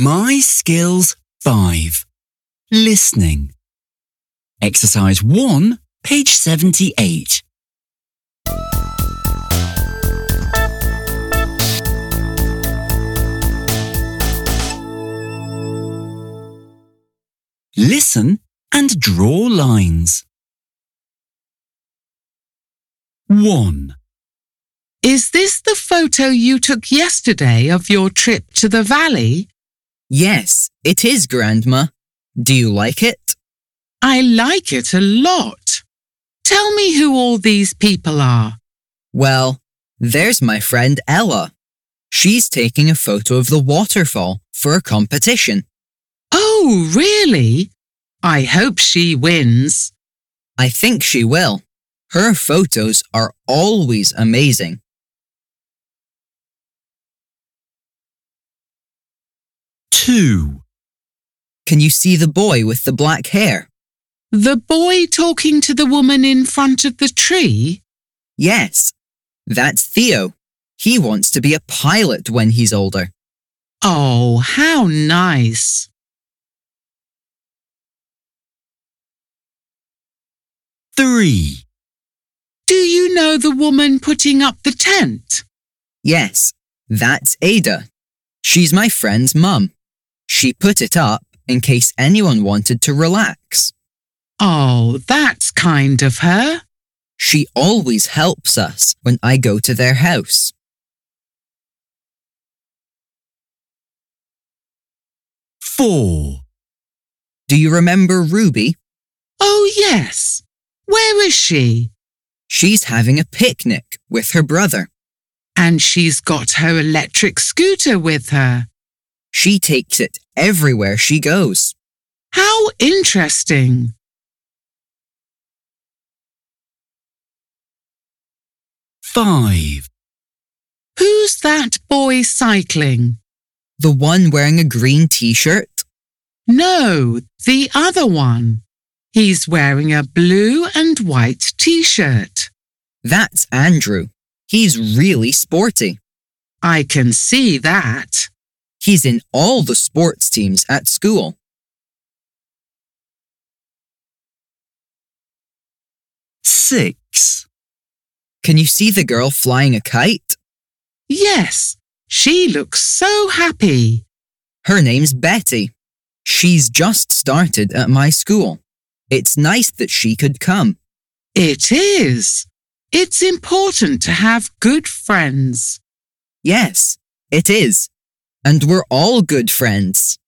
My Skills 5. Listening. Exercise 1, page 78. Listen and draw lines. 1. Is this the photo you took yesterday of your trip to the valley? Yes, it is, Grandma. Do you like it? I like it a lot. Tell me who all these people are. Well, there's my friend Ella. She's taking a photo of the waterfall for a competition. Oh, really? I hope she wins. I think she will. Her photos are always amazing. 2. Can you see the boy with the black hair? The boy talking to the woman in front of the tree? Yes, that's Theo. He wants to be a pilot when he's older. Oh, how nice. 3. Do you know the woman putting up the tent? Yes, that's Ada. She's my friend's mum. She put it up in case anyone wanted to relax. Oh, that's kind of her. She always helps us when I go to their house. 4. Do you remember Ruby? Oh, yes. Where is she? She's having a picnic with her brother. And she's got her electric scooter with her. She takes it everywhere she goes. How interesting. 5. Who's that boy cycling? The one wearing a green t-shirt? No, the other one. He's wearing a blue and white t-shirt. That's Andrew. He's really sporty. I can see that. He's in all the sports teams at school. 6. Can you see the girl flying a kite? Yes, she looks so happy. Her name's Betty. She's just started at my school. It's nice that she could come. It is. It's important to have good friends. Yes, it is. And we're all good friends.